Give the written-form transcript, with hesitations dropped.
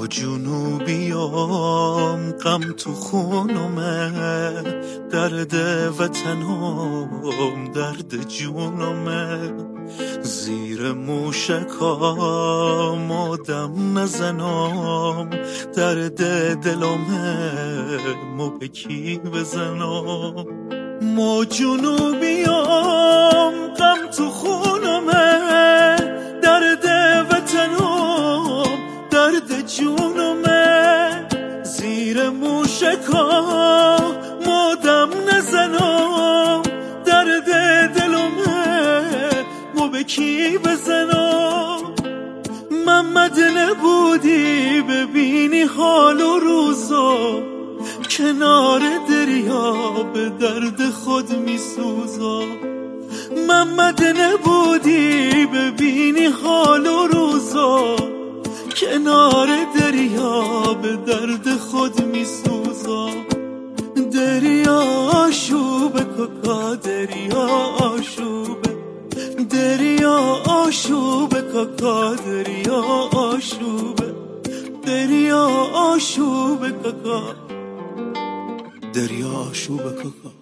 جنوبیام غم تو خونمه، درد وطنم درد جونمه، زیر موشکام آدم نزنم، درد دلمه مو به کی بزنم. ما جنوبیام غم تو خونمه، درد وطنم درد جونمه، زیر موشکام آدم نزنم، درد دلمه مو به کی بزنم. محمد نبودی ببینی حال و روزا، کنار دریا به درد خود می سوزا. محمد نبودی ببینی حال و روزا، کنار دریا به درد خود می سوزا. دریا آشوب کاکا دریا آشوب، دریا آشوب کاکا دریا آشوب، دریا آشوب کاکا دریا آشوب کاکا.